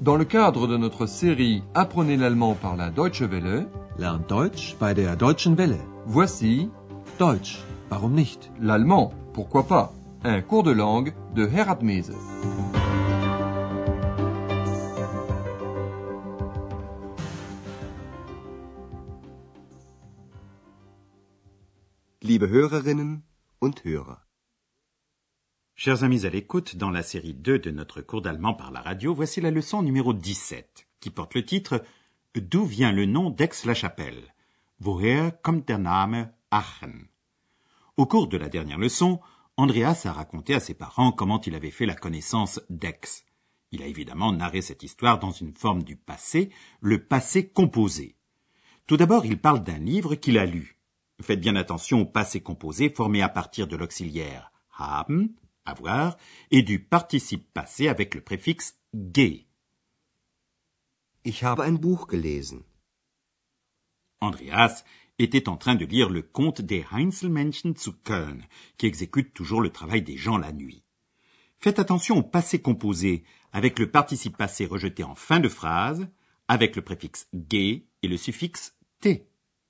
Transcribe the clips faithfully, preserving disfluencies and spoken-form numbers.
Dans le cadre de notre série Apprenez l'allemand par la Deutsche Welle, Lernt Deutsch bei der Deutschen Welle. voici Deutsch, warum nicht? l'allemand, pourquoi pas, un cours de langue de Herat Mese. Liebe Hörerinnen und Hörer. Chers amis à l'écoute, dans la série deux de notre cours d'allemand par la radio, voici la leçon numéro dix-sept, qui porte le titre « D'où vient le nom d'Aix-la-Chapelle » Woher kommt der Name Aachen? Au cours de la dernière leçon, Andreas a raconté à ses parents comment il avait fait la connaissance d'Aix. Il a évidemment narré cette histoire dans une forme du passé, le passé composé. Tout d'abord, il parle d'un livre qu'il a lu. Faites bien attention au passé composé formé à partir de l'auxiliaire haben, avoir, et du participe passé avec le préfixe ge. Ich habe ein Buch gelesen. Andreas était en train de lire le conte des Heinzelmännchen zu Köln, qui exécute toujours le travail des gens la nuit. Faites attention au passé composé avec le participe passé rejeté en fin de phrase, avec le préfixe ge et le suffixe t.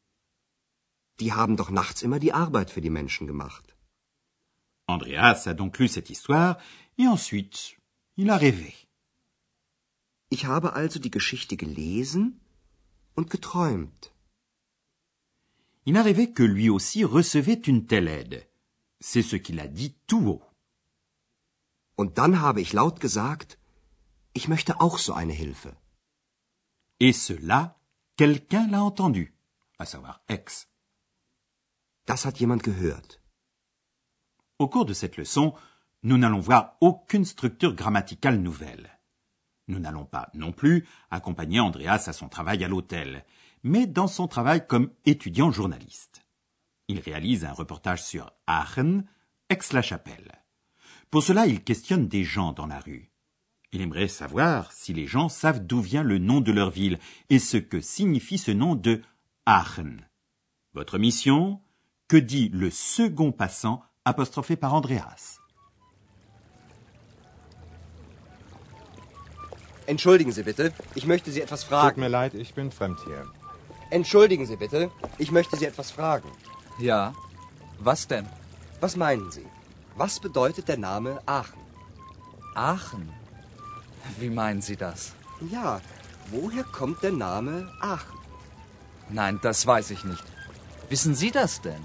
Die haben doch nachts immer die Arbeit für die Menschen gemacht. Andreas a donc lu cette histoire, et ensuite, il a rêvé. Ich habe also die Geschichte gelesen und geträumt. Il a rêvé que lui aussi recevait une telle aide. C'est ce qu'il a dit tout haut. Und dann habe ich laut gesagt, ich möchte auch so eine Hilfe. Et cela, quelqu'un l'a entendu, à savoir Aix. Das hat jemand gehört. Au cours de cette leçon, nous n'allons voir aucune structure grammaticale nouvelle. Nous n'allons pas non plus accompagner Andreas à son travail à l'hôtel, mais dans son travail comme étudiant journaliste. Il réalise un reportage sur Aachen, Aix-la-Chapelle. Pour cela, il questionne des gens dans la rue. Il aimerait savoir si les gens savent d'où vient le nom de leur ville et ce que signifie ce nom de Aachen. Votre mission, que dit le second passant apostrophé par Andreas. Entschuldigen Sie bitte, ich möchte Sie etwas Tut fragen. mir leid, ich bin fremd hier. Entschuldigen Sie bitte, ich möchte Sie etwas fragen. Ja, was denn? Was meinen Sie? Was bedeutet der Name Aachen? Aachen? Wie meinen Sie das? Ja, woher kommt der Name Aachen? Nein, das weiß ich nicht. Wissen Sie das denn?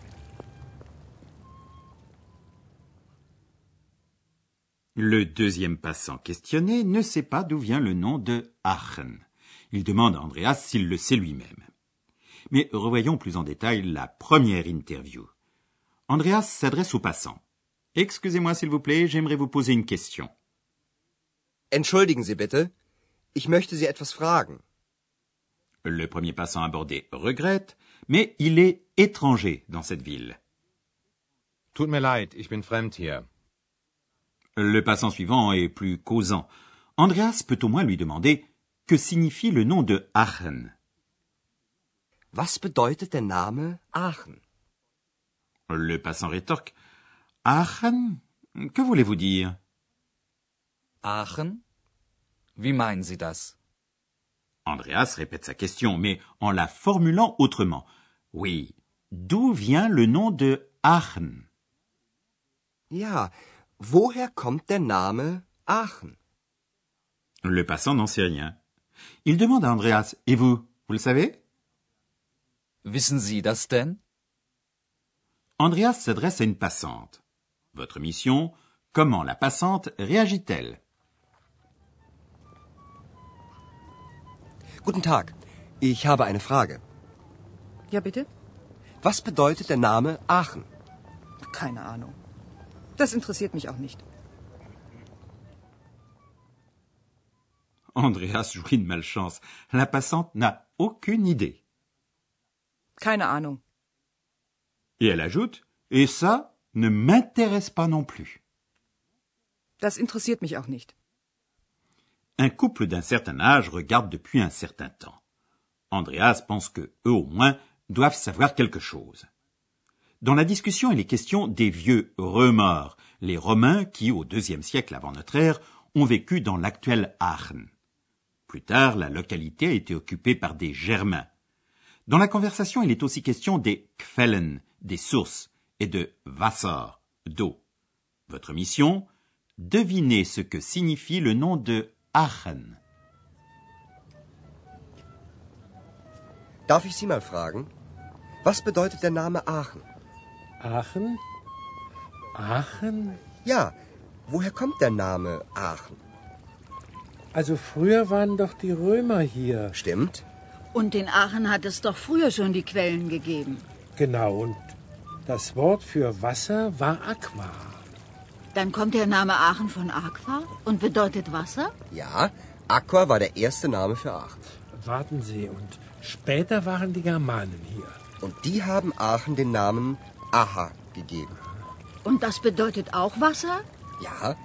Le deuxième passant questionné ne sait pas d'où vient le nom de Aachen. Il demande à Andreas s'il le sait lui-même. Mais revoyons plus en détail la première interview. Andreas s'adresse au passant. « Excusez-moi s'il vous plaît, j'aimerais vous poser une question. » Entschuldigen Sie bitte, ich möchte Sie etwas fragen. Le premier passant abordé regrette, mais il est étranger dans cette ville. Tut mir leid, ich bin fremd hier. Le passant suivant est plus causant. Andreas peut au moins lui demander que signifie le nom de Aachen. Was bedeutet der Name Aachen? Le passant rétorque. Aachen? Que voulez-vous dire? Aachen? Wie meinen Sie das? Andreas répète sa question, mais en la formulant autrement. Oui, d'où vient le nom de Aachen? Ja, woher kommt der Name Aachen? Le passant n'en sait rien. Il demande à Andreas, et vous, vous le savez? Wissen Sie das denn? Andreas s'adresse à une passante. Votre mission, comment la passante réagit-elle? Guten Tag, ich habe eine Frage. Ja, bitte? Was bedeutet der Name Aachen? Keine Ahnung. Das interessiert mich auch nicht. Andreas jouit de malchance. La passante n'a aucune idée. Keine Ahnung. Et elle ajoute, et ça ne m'intéresse pas non plus. Das interessiert mich auch nicht. Un couple d'un certain âge regarde depuis un certain temps. Andreas pense que, eux au moins, doivent savoir quelque chose. Dans la discussion, il est question des vieux remords, les Romains qui, au deuxième siècle avant notre ère, ont vécu dans l'actuel Aachen. Plus tard, la localité a été occupée par des Germains. Dans la conversation, il est aussi question des Quellen, des sources, et de Wasser, d'eau. Votre mission, devinez ce que signifie le nom de Aachen. Darf ich Sie mal fragen? Was bedeutet der Name Aachen? Aachen? Aachen? Ja, woher kommt der Name Aachen? Also früher waren doch die Römer hier. Stimmt. Und in Aachen hat es doch früher schon die Quellen gegeben. Genau, und das Wort für Wasser war Aqua. Dann kommt der Name Aachen von Aqua und bedeutet Wasser? Ja, Aqua war der erste Name für Aachen. Warten Sie, und später waren die Germanen hier. Und die haben Aachen den Namen Aha gegeben. Und das bedeutet auch Wasser? Ja.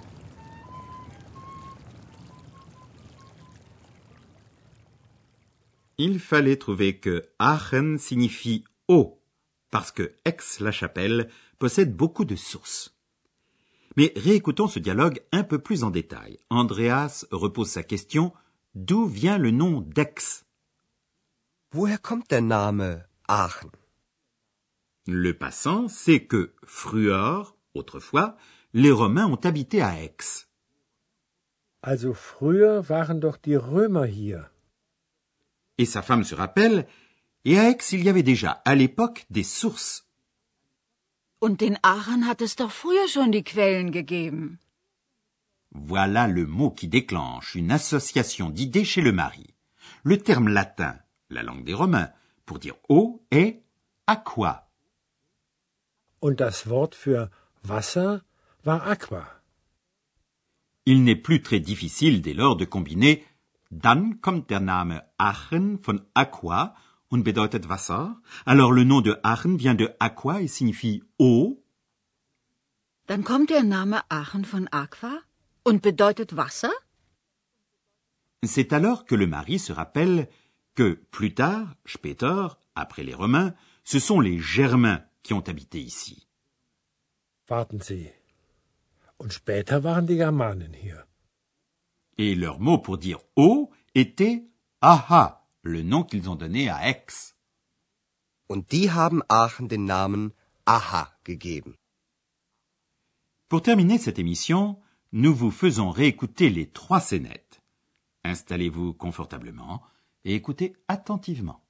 Il fallait trouver que Aachen signifie eau, parce que Aix-la-Chapelle possède beaucoup de sources. Mais réécoutons ce dialogue un peu plus en détail. Andreas repose sa question « D'où vient le nom d'Aix ?» Woher kommt der Name Aachen? Le passant sait que, früher, autrefois, les Romains ont habité à Aix. Also früher waren doch die Römer hier. Et sa femme se rappelle, et à Aix il y avait déjà, à l'époque, des sources. Und in Aachen hat es doch früher schon die Quellen gegeben. Voilà le mot qui déclenche une association d'idées chez le mari. Le terme latin, la langue des Romains, pour dire eau est aqua. Und das Wort für Wasser war Aqua. Il n'est plus très difficile dès lors de combiner dann kommt der Name Aachen von Aqua und bedeutet Wasser. Alors le nom de Aachen vient de Aqua et signifie eau. Dann kommt der Name Aachen von Aqua und bedeutet Wasser? C'est alors que le mari se rappelle que plus tard, später, après les Romains, ce sont les Germains qui ont habité ici. Warten Sie. Und später waren die Germanen hier. Et leur mot pour dire eau était Aha, le nom qu'ils ont donné à Aix. Und die haben Aachen den Namen Aha gegeben. Pour terminer cette émission, nous vous faisons réécouter les trois scénettes. Installez-vous confortablement et écoutez attentivement.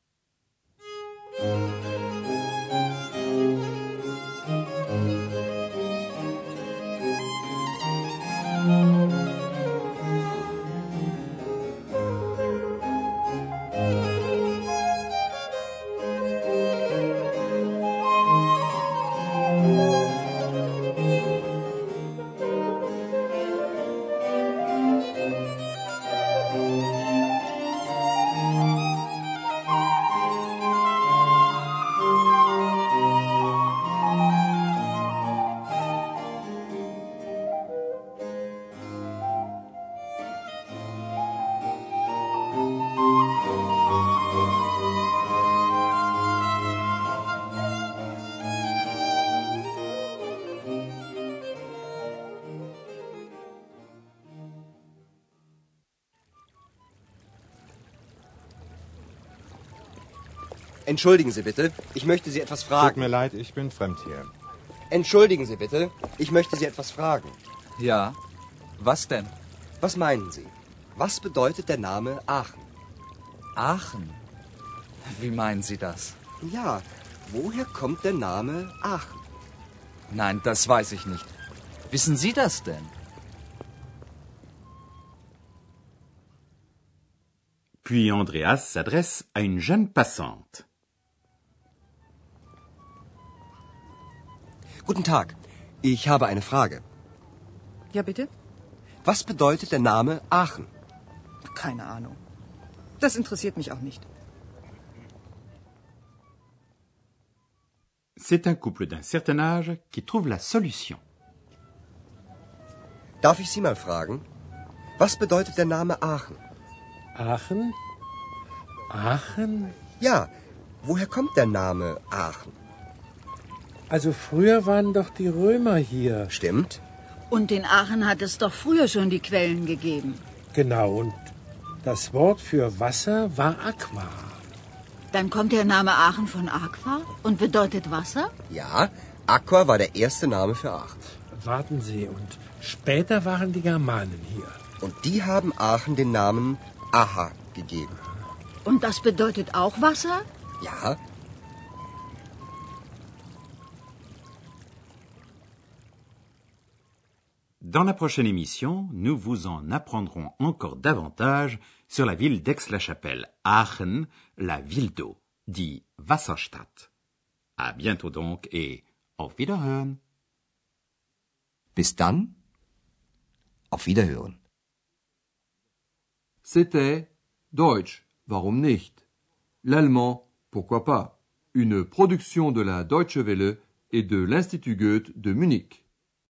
Entschuldigen Sie bitte, ich möchte Sie etwas Tut fragen. mir leid, ich bin fremd hier. Entschuldigen Sie bitte, ich möchte Sie etwas fragen. Ja, was denn? Was meinen Sie? Was bedeutet der Name Aachen? Aachen? Wie meinen Sie das? Ja, woher kommt der Name Aachen? Nein, das weiß ich nicht. Wissen Sie das denn? Puis Andreas s'adresse à une jeune passante. Guten Tag, ich habe eine Frage. Ja, bitte? Was bedeutet der Name Aachen? Keine Ahnung. Das interessiert mich auch nicht. C'est un couple d'un certain âge qui trouve la solution. Darf ich Sie mal fragen? Was bedeutet der Name Aachen? Aachen? Aachen? Ja, woher kommt der Name Aachen? Also früher waren doch die Römer hier. Stimmt. Und in Aachen hat es doch früher schon die Quellen gegeben. Genau, und Das Wort für Wasser war Aqua. Dann kommt der Name Aachen von Aqua und bedeutet Wasser? Ja, Aqua war der erste Name für Aachen. Warten Sie, und später waren die Germanen hier. Und die haben Aachen den Namen Aha gegeben. Und das bedeutet auch Wasser? Ja. Dans la prochaine émission, nous vous en apprendrons encore davantage sur la ville d'Aix-la-Chapelle, Aachen, la ville d'eau, dit Wasserstadt. À bientôt donc et auf Wiederhören. Bis dann. Auf Wiederhören. C'était Deutsch, warum nicht? L'allemand, pourquoi pas? Une production de la Deutsche Welle et de l'Institut Goethe de Munich.